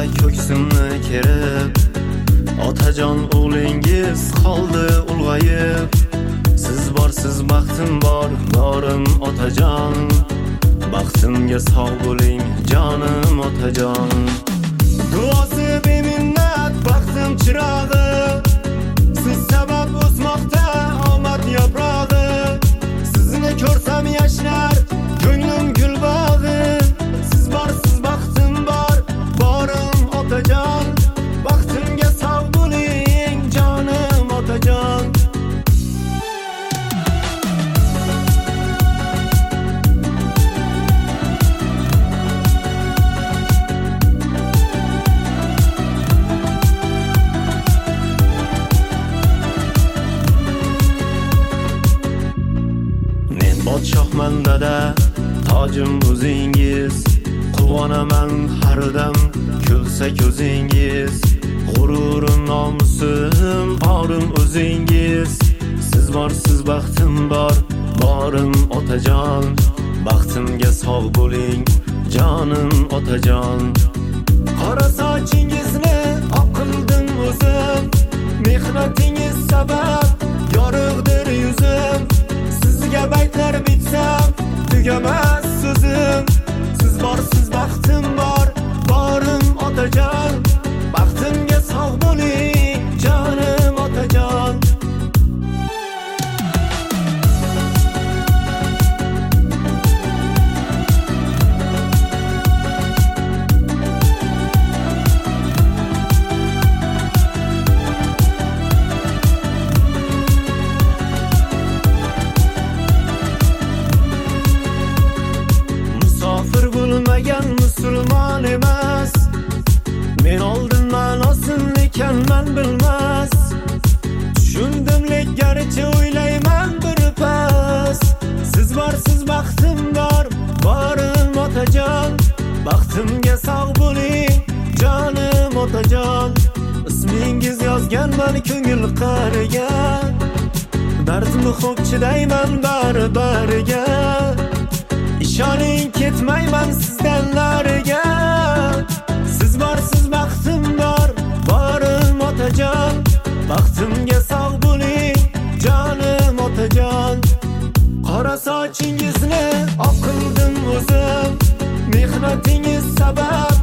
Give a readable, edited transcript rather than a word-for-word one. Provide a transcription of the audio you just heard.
ko'ksimni kerib, otajon o'g'lingiz qoldi ulg'ayib. Siz borsiz baxtim bor, borim otajon. Baxtimga sog' bo'ling jonim otajon. Duosi beminnat baxtim chirog'i, siz sabab o'smoqda omad yaprog'i. Sizni ko'rsam yashnar ko'nglim gul bog'i. Siz borsiz baxtim bor, borim otajon. Baxtimga sog' bo'ling jonim otajon. Podshohman dada, tojim o'zingiz. Quvonaman har dam, kulsa ko'zingiz. G'ururim, nomusim, orim o'zingiz. Siz borsiz baxtim bor, borim otajon. Baxtimga sog' bo'ling jonim otajon. Qora sochingizni oq qildim o'zim. Mehnatingiz sabab yorug'dir yuzim. Sizga baytlar bitsam tugamas so'zim. Siz borsiz baxtim bor, borim otajon. Baxtimga sog' bo'ling jonim otajon. Bo'lmagan musulmon emas, men oldin ma'nosin lekin men bilmas. Tushundim lekkaricha o'ylayman bir pas. Siz borsiz baxtim bor, borim otajon. Baxtimga sog' bo'ling jonim otajon. Ismingiz yozganman ko'ngil qariga. Dardimni xo'p chidayman bari-bariga. İshoning ketmayman sizdan nariga. Siz borsiz baxtim bor, borim otajon. Baxtimga sog' bo'ling jonim otajon. Qora sochingizni oq qildim o'zim. Mehnatingiz sabab